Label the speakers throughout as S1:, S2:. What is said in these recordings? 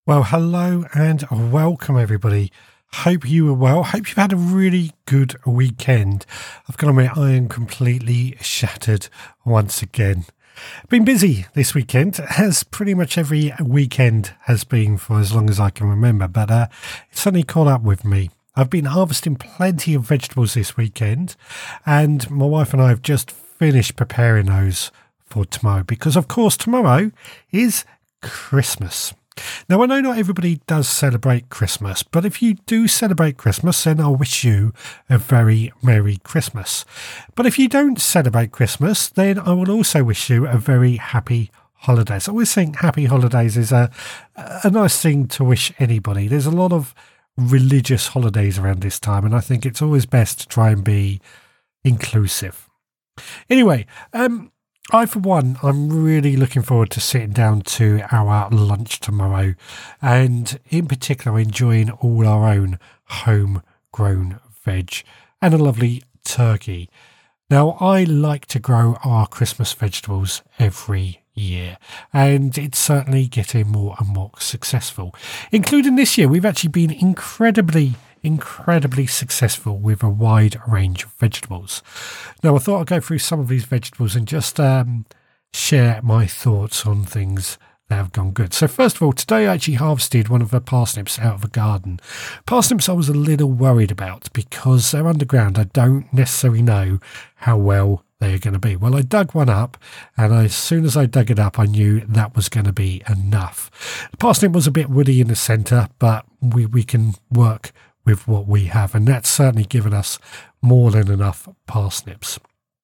S1: Well, hello and welcome, everybody. Hope you are well. Hope you've had a really good weekend. I've got to admit, I am completely shattered once again. Been busy this weekend, as pretty much every weekend has been for as long as I can remember, but it's suddenly caught up with me. I've been harvesting plenty of vegetables this weekend, and my wife and I have just finished preparing those for tomorrow, because of course tomorrow is Christmas. Now, I know not everybody does celebrate Christmas, but if you do celebrate Christmas, then I'll wish you a very Merry Christmas. But if you don't celebrate Christmas, then I will also wish you a very happy holidays. I always think happy holidays is a nice thing to wish anybody. There's a lot of religious holidays around this time, and I think it's always best to try and be inclusive. Anyway, I, for one, I'm really looking forward to sitting down to our lunch tomorrow, and in particular enjoying all our own homegrown veg and a lovely turkey. Now, I like to grow our Christmas vegetables every year, and it's certainly getting more and more successful. Including this year, we've actually been incredibly successful with a wide range of vegetables. Now, I thought I'd go through some of these vegetables and just share my thoughts on things that have gone good. So first of all, today I actually harvested one of the parsnips out of the garden. Parsnips I was a little worried about because they're underground. I don't necessarily know how well they're going to be. Well, I dug one up, and as soon as I dug it up, I knew that was going to be enough. The parsnip was a bit woody in the centre, but we can work with what we have, and that's certainly given us more than enough parsnips.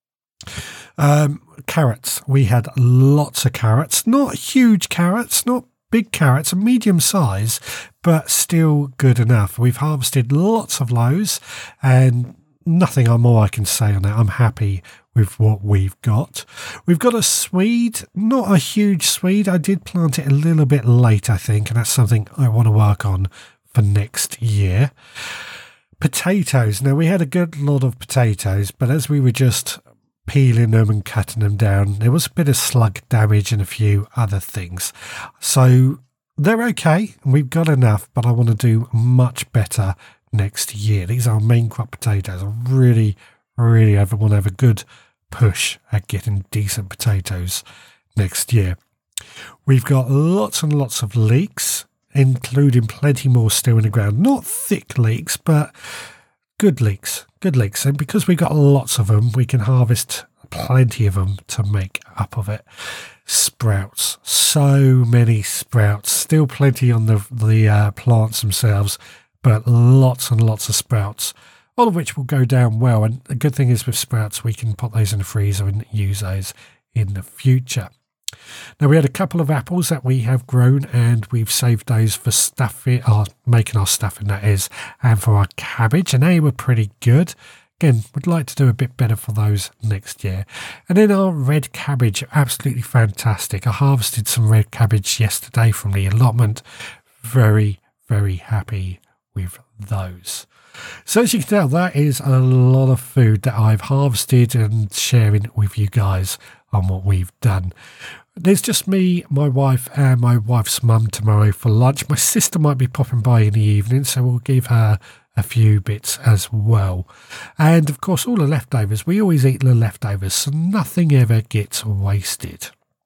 S1: Carrots. We had lots of carrots, not huge carrots, not big carrots, a medium size, but still good enough. We've harvested lots of those, and nothing more I can say on that. I'm happy with what we've got. We've got a swede, not a huge swede. I did plant it a little bit late, I think, and that's something I want to work on for next year. Potatoes. Now, we had a good lot of potatoes, but as we were just peeling them and cutting them down, there was a bit of slug damage and a few other things. So they're okay, and we've got enough, but I want to do much better next year. These are main crop potatoes. I really want to have a good push at getting decent potatoes next year. We've got lots and lots of leeks, including plenty more still in the ground. Not thick leeks, but good leeks. And because we've got lots of them, we can harvest plenty of them to make up of it. Sprouts. So many sprouts. Still plenty on the plants themselves, but lots and lots of sprouts, all of which will go down well. And the good thing is with sprouts, we can put those in the freezer and use those in the future. Now, we had a couple of apples that we have grown, and we've saved those for stuffing, making our stuffing, that is, and for our cabbage, and they were pretty good. Again, would like to do a bit better for those next year. And then our red cabbage, absolutely fantastic. I harvested some red cabbage yesterday from the allotment. Very, very happy with those. So as you can tell, that is a lot of food that I've harvested and sharing with you guys on what we've done. There's just me, my wife, and my wife's mum tomorrow for lunch. My sister might be popping by in the evening, so we'll give her a few bits as well. And of course, all the leftovers, we always eat the leftovers, so nothing ever gets wasted.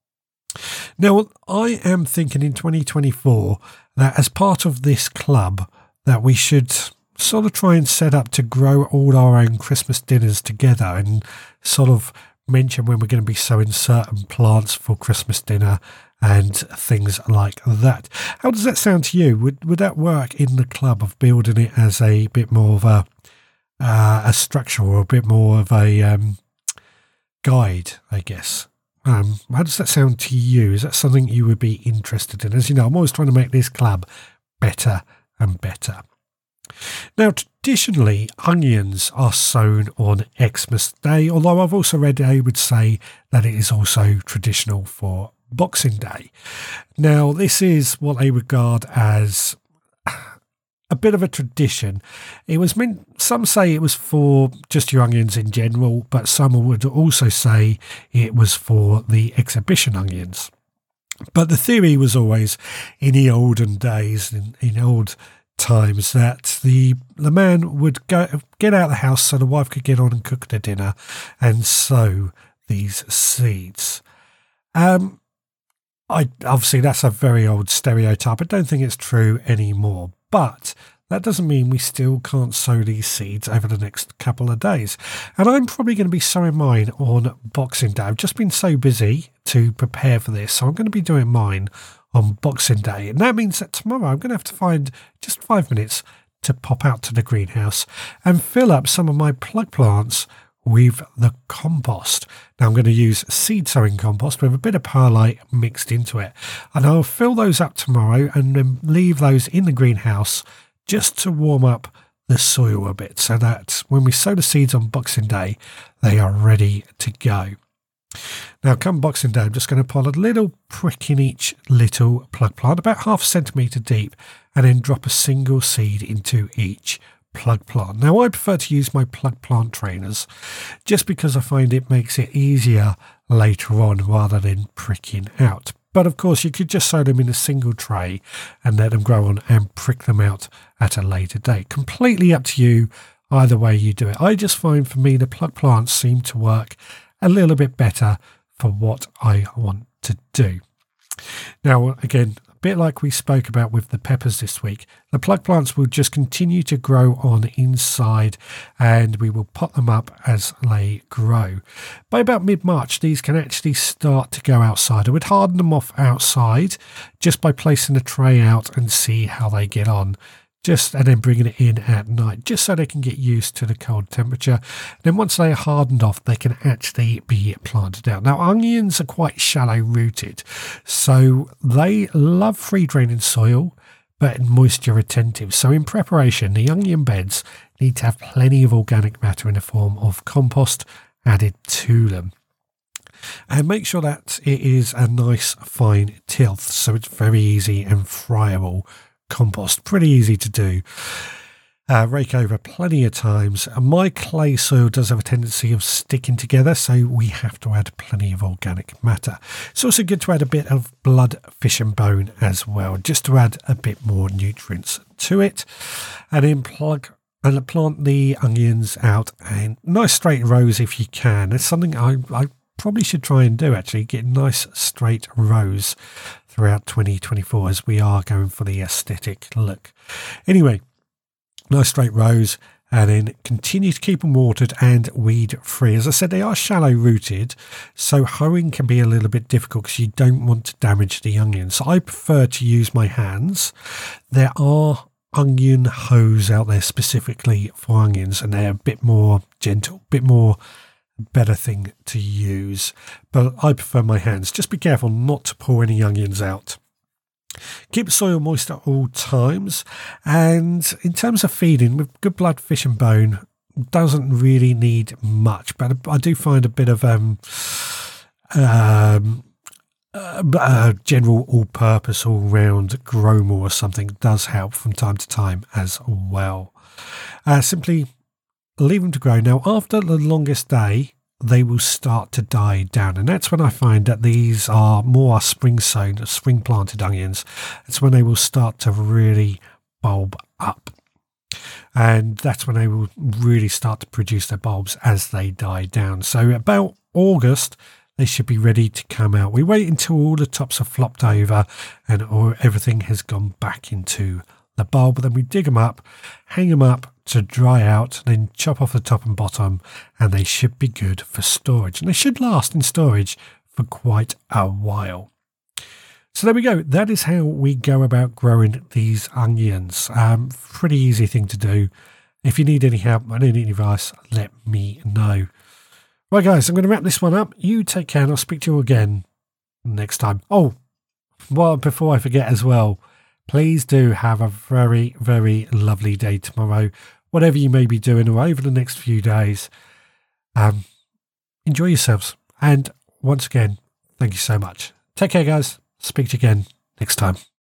S1: Now, I am thinking in 2024 that as part of this club, that we should sort of try and set up to grow all our own Christmas dinners together, and sort of mention when we're going to be sowing certain plants for Christmas dinner and things like that. How does that sound to you? Would that work in the club of building it as a bit more of a structure, or a bit more of a guide, I guess? How does that sound to you? Is that something you would be interested in? As you know, I'm always trying to make this club better and better. Now, traditionally, onions are sown on Xmas Day, although I've also read they would say that it is also traditional for Boxing Day. Now, this is what they regard as a bit of a tradition. It was meant, some say it was for just your onions in general, but some would also say it was for the exhibition onions. But the theory was always, in the olden days, in old times, that the man would get out of the house so the wife could get on and cook their dinner and sow these seeds. Obviously that's a very old stereotype. I don't think it's true anymore, but that doesn't mean we still can't sow these seeds over the next couple of days. And I'm probably going to be sowing mine on Boxing Day. I've just been so busy to prepare for this, so I'm going to be doing mine on Boxing Day. And that means that tomorrow I'm going to have to find just 5 minutes to pop out to the greenhouse and fill up some of my plug plants with the compost. Now I'm going to use seed sowing compost with a bit of perlite mixed into it. And I'll fill those up tomorrow and then leave those in the greenhouse just to warm up the soil a bit, so that when we sow the seeds on Boxing Day, they are ready to go. Now, come Boxing Day, I'm just going to put a little prick in each little plug plant, about 0.5 centimetre deep, and then drop a single seed into each plug plant. Now, I prefer to use my plug plant trainers just because I find it makes it easier later on rather than pricking out. But of course, you could just sow them in a single tray and let them grow on and prick them out at a later date. Completely up to you, either way you do it. I just find for me the plug plants seem to work a little bit better for what I want to do. Now, again, a bit like we spoke about with the peppers this week, the plug plants will just continue to grow on inside and we will pot them up as they grow. By about mid-March, these can actually start to go outside. I would harden them off outside just by placing the tray out and see how they get on. And then bringing it in at night, just so they can get used to the cold temperature. Then once they are hardened off, they can actually be planted out. Now, onions are quite shallow rooted, so they love free draining soil, but moisture retentive. So in preparation, the onion beds need to have plenty of organic matter in the form of compost added to them. And make sure that it is a nice fine tilth, so it's very easy and friable compost, pretty easy to do. Rake over plenty of times. My clay soil does have a tendency of sticking together, so we have to add plenty of organic matter. It's also good to add a bit of blood, fish and bone as well, just to add a bit more nutrients to it. And then plant the onions out in nice straight rows if you can. It's something I probably should try and do, actually, get nice straight rows throughout 2024 as we are going for the aesthetic look. Anyway, nice straight rows, and then continue to keep them watered and weed free. As I said, they are shallow rooted, so hoeing can be a little bit difficult because you don't want to damage the onions. So I prefer to use my hands. There are onion hoes out there specifically for onions, and they're a bit more gentle, a bit more better thing to use, but I prefer my hands. Just be careful not to pull any onions out. Keep the soil moist at all times, and in terms of feeding, with good blood, fish and bone, doesn't really need much, but I do find a bit of general all-purpose, all-round Gromor or something does help from time to time as well. Simply leave them to grow. Now, after the longest day, they will start to die down, and that's when I find that these are more spring-sown, spring-planted onions. It's when they will start to really bulb up, and that's when they will really start to produce their bulbs as they die down. So about August, they should be ready to come out. We wait until all the tops are flopped over and everything has gone back into the bulb, then we dig them up, hang them up to dry out, then chop off the top and bottom, and they should be good for storage. And they should last in storage for quite a while. So there we go. That is how we go about growing these onions. Pretty easy thing to do. If you need any help and any advice, let me know. Right, guys, I'm going to wrap this one up. You take care, and I'll speak to you again next time. Oh, well, before I forget as well, please do have a very, very lovely day tomorrow, whatever you may be doing, or over the next few days. Enjoy yourselves. And once again, thank you so much. Take care, guys. Speak to you again next time.